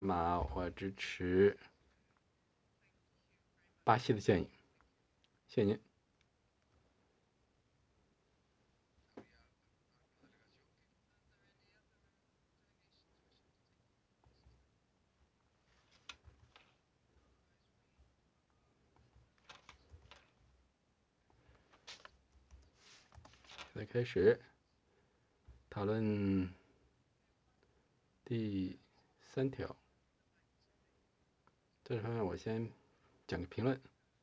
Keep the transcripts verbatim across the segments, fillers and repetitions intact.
马，我支持巴西的建议，谢谢您。现在开始讨论第三条。这方面我先讲个评论。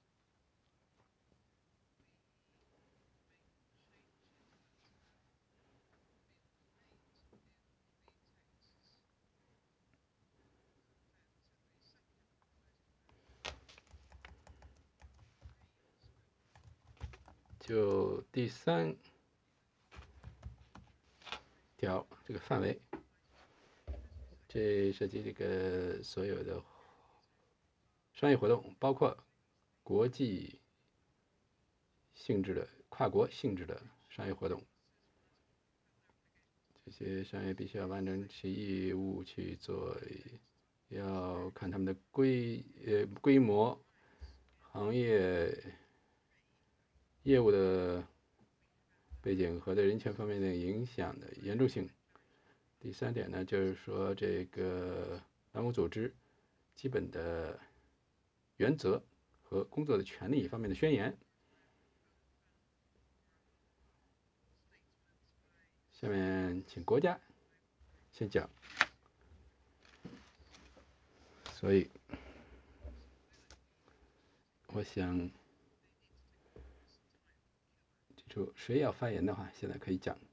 就第三条这个范围，这涉及这个所有的商业活动，包括国际性质的、跨国性质的商业活动。这些商业必须要完成其义务去做，要看他们的规呃规模、行业业务的背景和对人权方面的影响的严重性。第三点呢，就是说这个劳工组织基本的原则和工作的权利方面的宣言。下面请国家先讲。所以我想记住，谁要发言的话，现在可以讲。